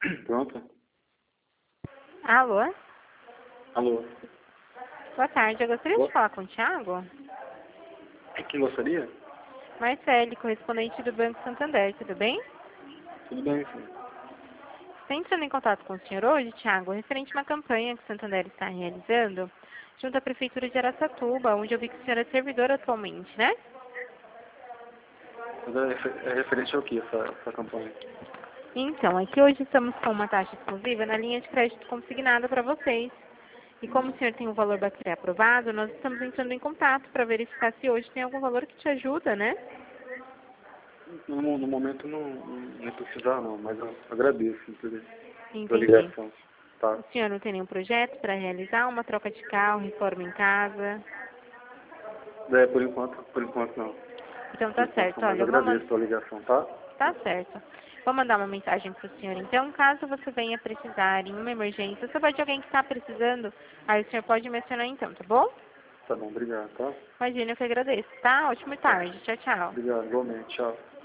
Pronto? Alô? Alô? Boa tarde, eu gostaria Boa. de falar com o Thiago. Quem gostaria? Marcele, correspondente do Banco Santander, tudo bem? Tudo bem, sim. Está entrando em contato com o senhor hoje, Thiago, referente a uma campanha que o Santander está realizando junto à Prefeitura de Araçatuba, onde eu vi que o senhor é servidor atualmente, né? Mas é referente ao que essa campanha? Então, aqui hoje estamos com uma taxa exclusiva na linha de crédito consignada para vocês. E como o senhor tem um valor bancário aprovado, nós estamos entrando em contato para verificar se hoje tem algum valor que te ajuda, né? No momento não precisar não, mas eu agradeço pela Entendi. ligação. Tá? O senhor não tem nenhum projeto para realizar uma troca de carro, reforma em casa? Por enquanto não. Então Por tá enquanto certo. não, mas Olha, eu vou agradeço mandar. pela ligação, tá? Tá certo. Vou mandar uma mensagem para o senhor. Então, caso você venha precisar em uma emergência, se for de alguém que está precisando, aí o senhor pode mencionar então, tá bom? Tá bom, obrigado, tá? Imagina, eu que agradeço, tá? Ótima Tá. tarde. Tchau, tchau. Obrigado, igualmente, tchau.